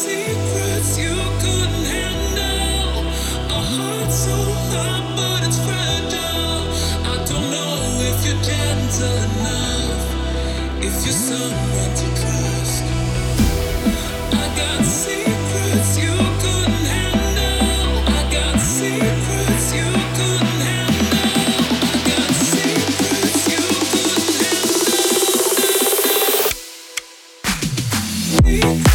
secrets you couldn't handle. A heart so hard, but it's fragile. I don't know if you're gentle enough, if you're someone to trust. I got secrets you couldn't handle. I got secrets you couldn't handle. I got secrets you couldn't handle.